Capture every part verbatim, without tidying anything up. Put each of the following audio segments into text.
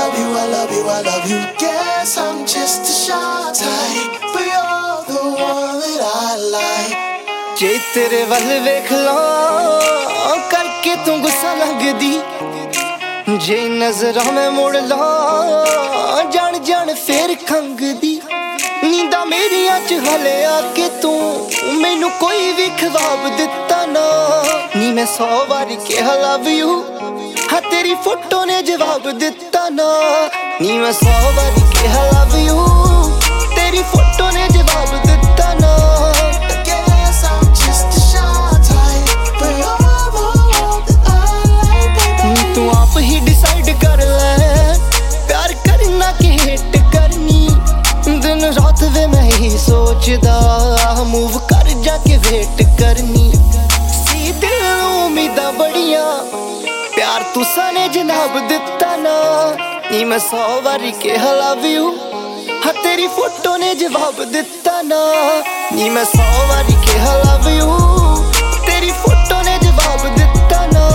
love you, I love you, I love you. Guess I'm just a shy type, but you're the one that I like. जे तेरे वल वेख ला करके तू गुस्सा लगदी, जे नजरां में मुड़ ला जान जान फिर खंगदी। नींदा मेरियां च हले आके तू मैनू कोई भी ख्वाब दिता ना। नी मैं सौ बारी कहा लव यू, हाँ तेरी फोटो ने जवाब दिता ना। नी मैं सौ बारी कहा लव यू, तेरी फोटो ने जवाब दिता ना। तू आप ही डिसाइड कर ले प्यार करना कि हेट करनी। दिन रात वे मैं ही सोचदा मूव कर जाके वेट करनी। सी दिल उम्मीदां बड़ियां प्यार तुसा ने जनाब दिता ना। नी मैं सौ बारी कहा लव यू, हाँ तेरी फोटो ने जवाब दिता ना। नी मैं सौ बारी कहा लव यू, तेरी फोटो ने जवाब दिता ना।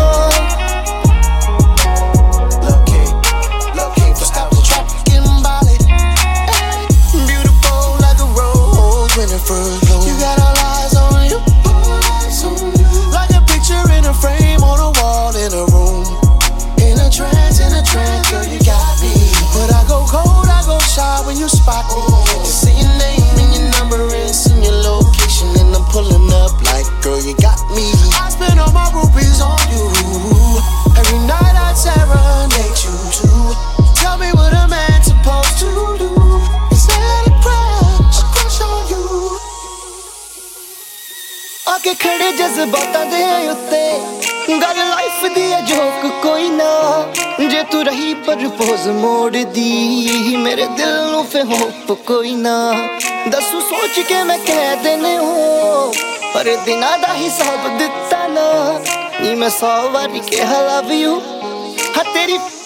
You got all eyes on you, like a picture in a frame on a wall in a room. In a trance, in a trance, girl, you got me. But I go cold, I go shy when you spot me. Just see your name and your number and send your location, and I'm pulling up like, girl, you got me. I spend all my rupees on you. Every night I serenade you too. Tell me what a man's supposed to do. आके खड़े जज्बातां दे उत्ते गल life दी है joke कोई ना। जे तू रही propose मोड़ दी मेरे दिल नू फिर होप कोई ना। दसू सोच के मैं कह देने हो पर दिना दा हिसाब दिता ना। नी मैं सौ बारी कहा लव यू, हाँ तेरी